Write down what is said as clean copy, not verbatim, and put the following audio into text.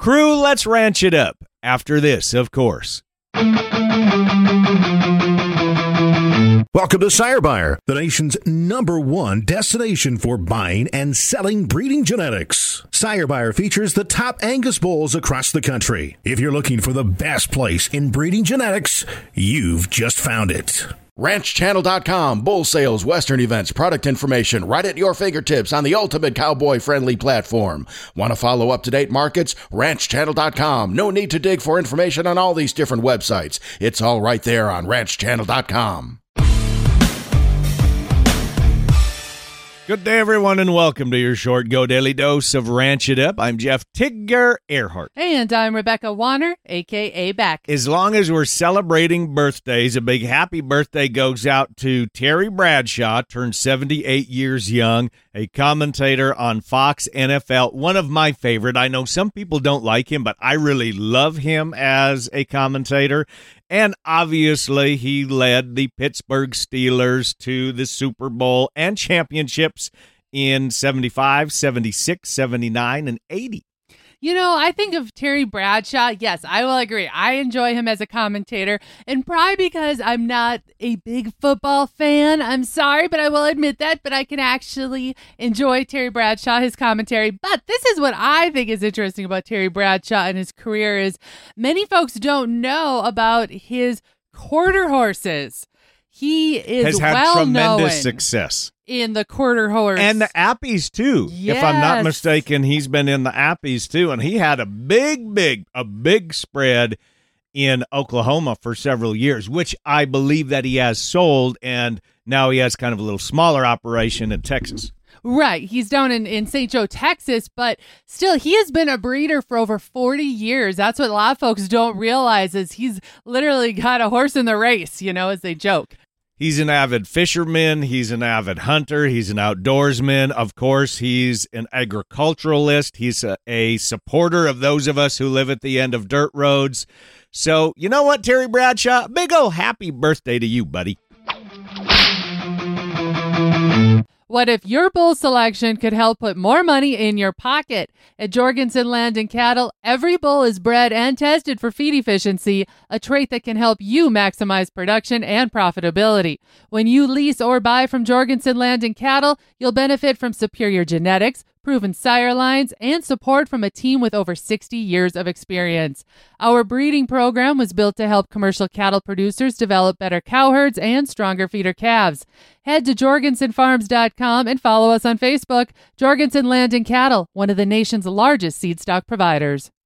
Crew, let's ranch it up. After this, of course. Welcome to Sire Buyer, the nation's #1 destination for buying and selling breeding genetics. Sire Buyer features the top Angus bulls across the country. If you're looking for the best place in breeding genetics, you've just found it. RanchChannel.com, bull sales, western events, product information, right at your fingertips on the ultimate cowboy-friendly platform. Want to follow up-to-date markets? RanchChannel.com. No need to dig for information on all these different websites. It's all right there on RanchChannel.com. Good day, everyone, and welcome to your short Go Daily Dose of Ranch It Up. I'm Jeff Tigger Earhart. And I'm Rebecca Warner, a.k.a. Beck. As long as we're celebrating birthdays, a big happy birthday goes out to Terry Bradshaw, turned 78 years young, a commentator on Fox NFL, one of my favorite. I know some people don't like him, but I really love him as a commentator. And obviously, he led the Pittsburgh Steelers to the Super Bowl and championships in 75, 76, 79, and 80. You know, I think of Terry Bradshaw. Yes, I will agree. I enjoy him as a commentator, and probably because I'm not a big football fan. I'm sorry, but I will admit that. But I can actually enjoy Terry Bradshaw, his commentary. But this is what I think is interesting about Terry Bradshaw and his career is many folks don't know about his quarter horses. He is has had tremendous success in the quarter horse. And the Appies, too. Yes. If I'm not mistaken, he's been in the Appies, too. And he had a big spread in Oklahoma for several years, which I believe that he has sold. And now he has kind of a little smaller operation in Texas. Right. He's down in St. Joe, Texas, but still, he has been a breeder for over 40 years. That's what a lot of folks don't realize is he's literally got a horse in the race, you know, as they joke. He's an avid fisherman. He's an avid hunter. He's an outdoorsman. Of course, he's an agriculturalist. He's a supporter of those of us who live at the end of dirt roads. So, you know what, Terry Bradshaw? Big ol' happy birthday to you, buddy. What if your bull selection could help put more money in your pocket? At Jorgensen Land and Cattle, every bull is bred and tested for feed efficiency, a trait that can help you maximize production and profitability. When you lease or buy from Jorgensen Land and Cattle, you'll benefit from superior genetics, proven sire lines, and support from a team with over 60 years of experience. Our breeding program was built to help commercial cattle producers develop better cow herds and stronger feeder calves. Head to jorgensenfarms.com and follow us on Facebook. Jorgensen Land and Cattle, one of the nation's largest seed stock providers.